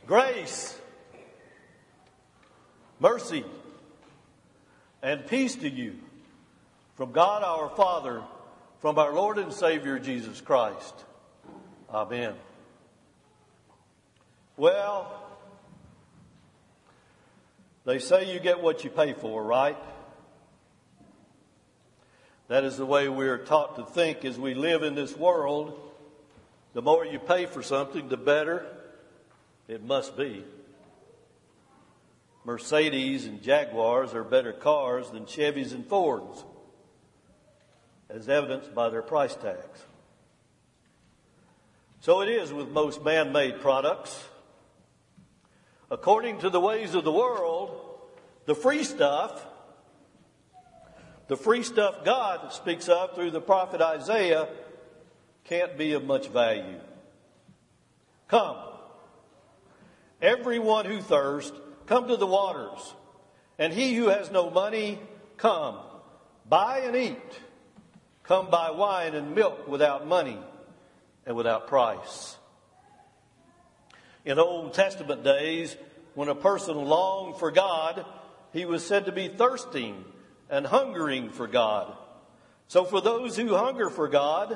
Grace, mercy, and peace to you from God our Father, from our Lord and Savior Jesus Christ. Amen. Well, they say you get what you pay for, right? That is the way we're taught to think as we live in this world. The more you pay for something, the better it must be. Mercedes and Jaguars are better cars than Chevys and Fords, as evidenced by their price tags. So it is with most man-made products. According to the ways of the world, the free stuff God speaks of through the prophet Isaiah can't be of much value. Come, everyone who thirsts, come to the waters. And he who has no money, come, buy and eat. Come buy wine and milk without money and without price. In Old Testament days, when a person longed for God, he was said to be thirsting and hungering for God. So for those who hunger for God,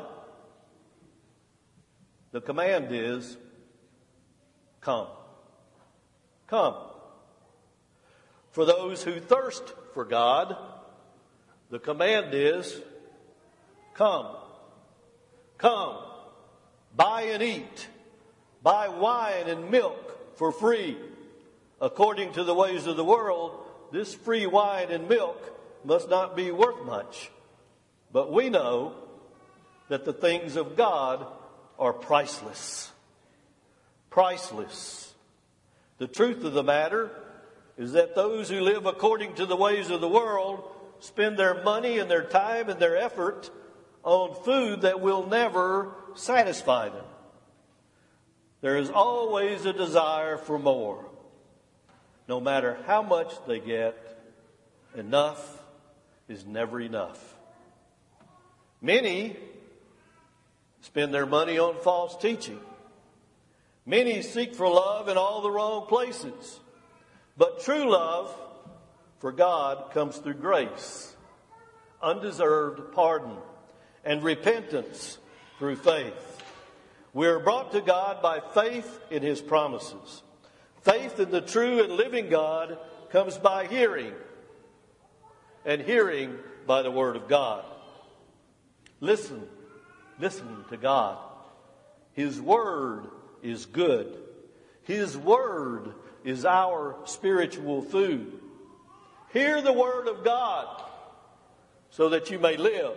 the command is, come. Come. For those who thirst for God, the command is, come. Come. Buy and eat. Buy wine and milk for free. According to the ways of the world, this free wine and milk must not be worth much. But we know that the things of God are priceless. Priceless. The truth of the matter is that those who live according to the ways of the world spend their money and their time and their effort on food that will never satisfy them. There is always a desire for more. No matter how much they get, enough is never enough. Many spend their money on false teaching. Many seek for love in all the wrong places. But true love for God comes through grace, undeserved pardon, and repentance through faith. We are brought to God by faith in His promises. Faith in the true and living God comes by hearing, and hearing by the Word of God. Listen to God. His Word is good. His Word is our spiritual food. Hear the Word of God so that you may live.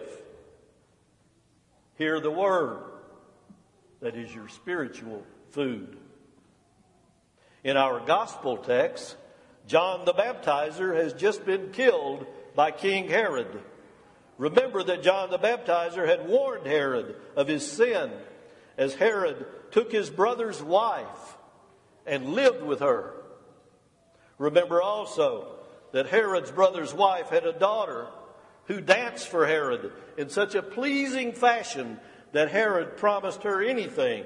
Hear the Word that is your spiritual food. In our gospel text, John the Baptizer has just been killed by King Herod. Remember that John the Baptizer had warned Herod of his sin as Herod took his brother's wife and lived with her. Remember also that Herod's brother's wife had a daughter who danced for Herod in such a pleasing fashion that Herod promised her anything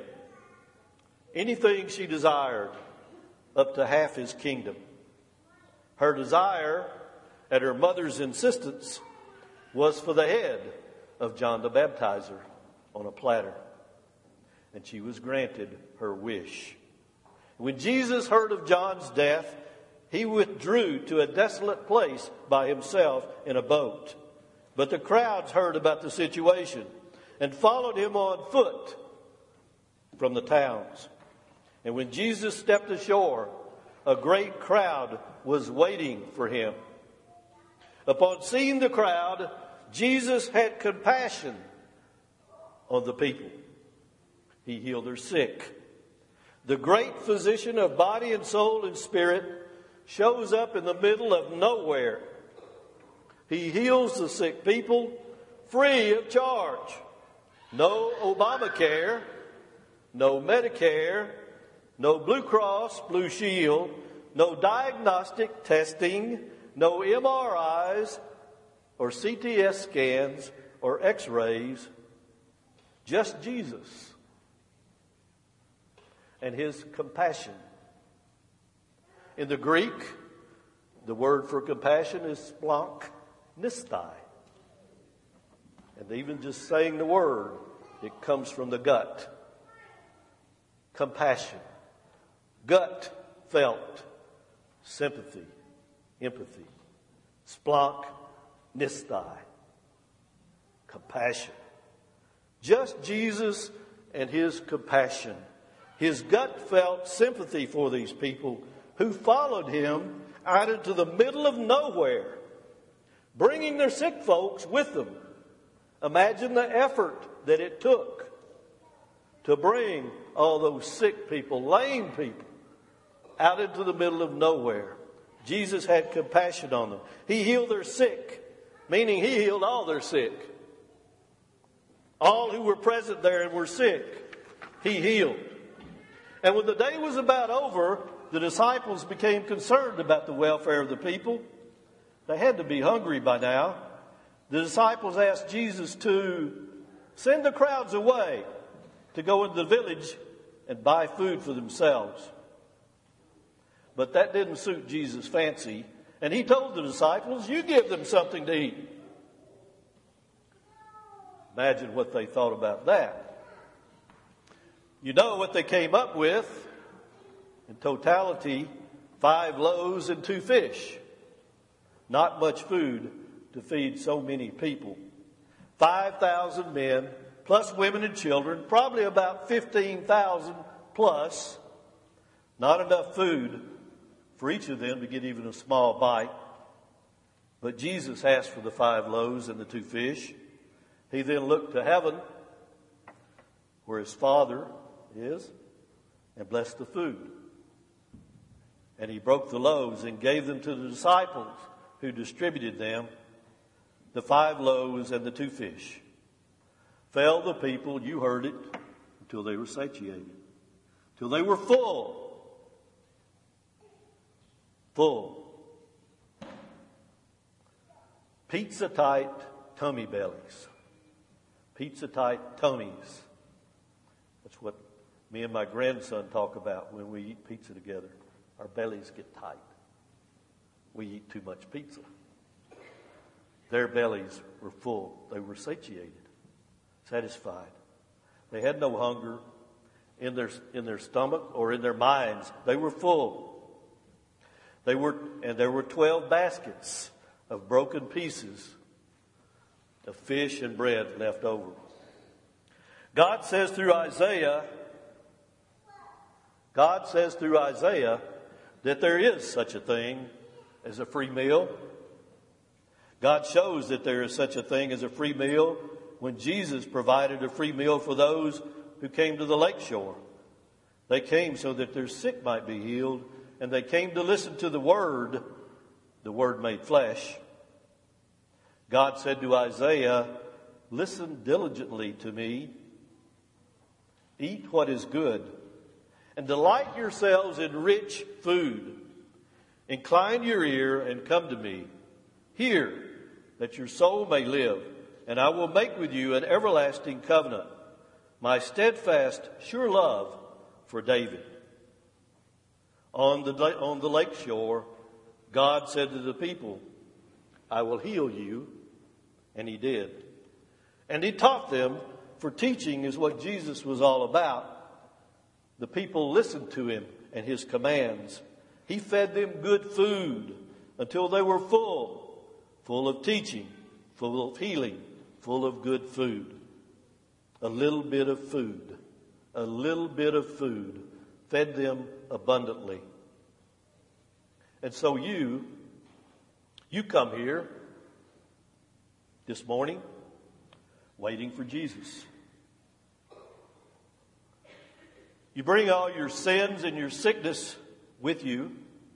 she desired, up to half his kingdom. Her desire, at her mother's insistence, was for the head of John the Baptizer on a platter. And she was granted her wish. When Jesus heard of John's death, he withdrew to a desolate place by himself in a boat. But the crowds heard about the situation and followed him on foot from the towns. And when Jesus stepped ashore, a great crowd was waiting for him. Upon seeing the crowd, Jesus had compassion on the people. He healed their sick. The great physician of body and soul and spirit shows up in the middle of nowhere. He heals the sick people free of charge. No Obamacare, no Medicare, no Blue Cross, Blue Shield, no diagnostic testing, no MRIs or CTS scans or X-rays, just Jesus and His compassion In the Greek, the word for compassion is splanknistai. And even just saying the word, it comes from the gut. Compassion. Gut felt sympathy, empathy. Splanknistai. Compassion. Just Jesus and his compassion. His gut felt sympathy for these people who followed him out into the middle of nowhere, bringing their sick folks with them. Imagine the effort that it took to bring all those sick people, lame people, out into the middle of nowhere. Jesus had compassion on them. He healed their sick, meaning he healed all their sick. All who were present there and were sick, he healed. And when the day was about over, the disciples became concerned about the welfare of the people. They had to be hungry by now. The disciples asked Jesus to send the crowds away to go into the village and buy food for themselves. But that didn't suit Jesus' fancy. And he told the disciples, you give them something to eat. Imagine what they thought about that. You know what they came up with? In totality, 5 loaves and 2 fish. Not much food to feed so many people. 5,000 men, plus women and children, probably about 15,000 plus. Not enough food for each of them to get even a small bite. But Jesus asked for the 5 loaves and the 2 fish. He then looked to heaven, where his Father is, and blessed the food. And he broke the loaves and gave them to the disciples, who distributed them. The 5 loaves and the 2 fish. Fell the people, you heard it, until they were satiated. Till they were full. Full. Pizza-tight tummy bellies. Pizza-tight tummies. That's what me and my grandson talk about when we eat pizza together. Our bellies get tight. We eat too much pizza. Their bellies were full. They were satiated, satisfied. They had no hunger in their stomach or in their minds. They were full. There were 12 baskets of broken pieces of fish and bread left over. God says through Isaiah that there is such a thing as a free meal. God shows that there is such a thing as a free meal when Jesus provided a free meal for those who came to the lakeshore. They came so that their sick might be healed, and they came to listen to the Word made flesh. God said to Isaiah, listen diligently to me, eat what is good, and delight yourselves in rich food. Incline your ear and come to me. Hear, that your soul may live, and I will make with you an everlasting covenant, my steadfast, sure love for David. On the lake shore, God said to the people, I will heal you, and he did. And he taught them, for teaching is what Jesus was all about. The people listened to him and his commands. He fed them good food until they were full of teaching, full of healing, full of good food. A little bit of food fed them abundantly. And so you come here this morning waiting for Jesus. You bring all your sins and your sickness with you.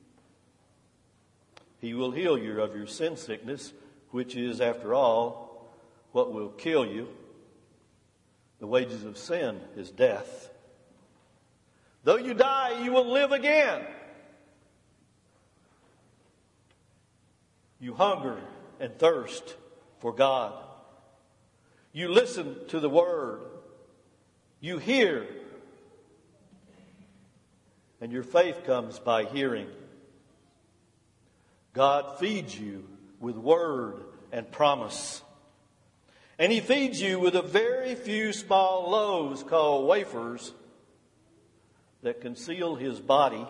He will heal you of your sin sickness, which is, after all, what will kill you. The wages of sin is death. Though you die, you will live again. You hunger and thirst for God. You listen to the Word. You hear. And your faith comes by hearing. God feeds you with word and promise. And He feeds you with a very few small loaves called wafers that conceal His body.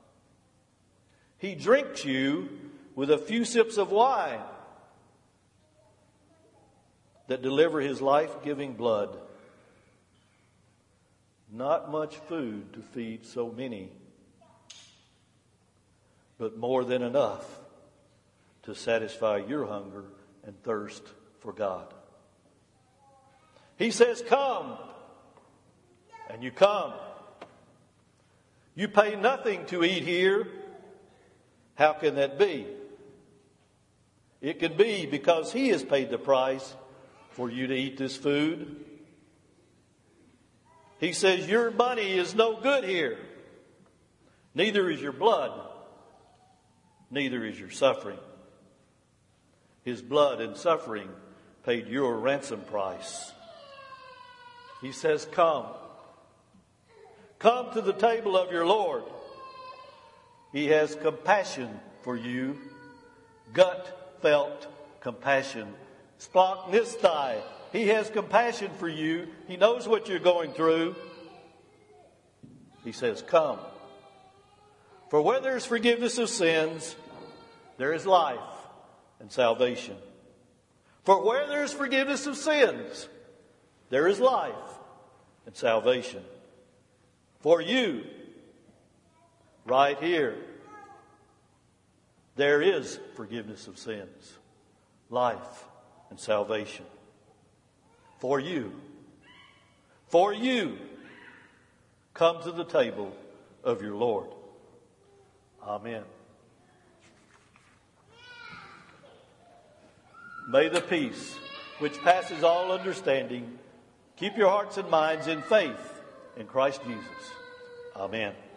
He drinks you with a few sips of wine that deliver His life-giving blood. Not much food to feed so many, but more than enough to satisfy your hunger and thirst for God. He says, come, and you come. You pay nothing to eat here. How can that be? It could be because He has paid the price for you to eat this food. He says, your money is no good here. Neither is your blood. Neither is your suffering. His blood and suffering paid your ransom price. He says, come. Come to the table of your Lord. He has compassion for you. Gut-felt compassion. Splachnistai. He has compassion for you. He knows what you're going through. He says, come. For where there is forgiveness of sins, there is life and salvation. For where there is forgiveness of sins, there is life and salvation. For you, right here, there is forgiveness of sins, life and salvation. For you, come to the table of your Lord. Amen. May the peace which passes all understanding keep your hearts and minds in faith in Christ Jesus. Amen.